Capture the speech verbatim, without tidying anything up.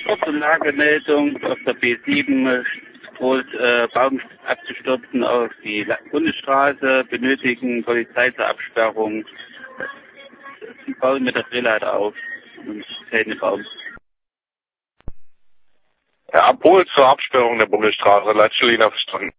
Kurze Lagemeldung auf der B sieben, groß äh, Baum abgestürzt auf die La- Bundesstraße, benötigen Polizei zur Absperrung. Sie bauen mit der Drehleiter auf und fällt den Baum. Ja, Abhol zur Absperrung der Bundesstraße, Leitstelle verstanden.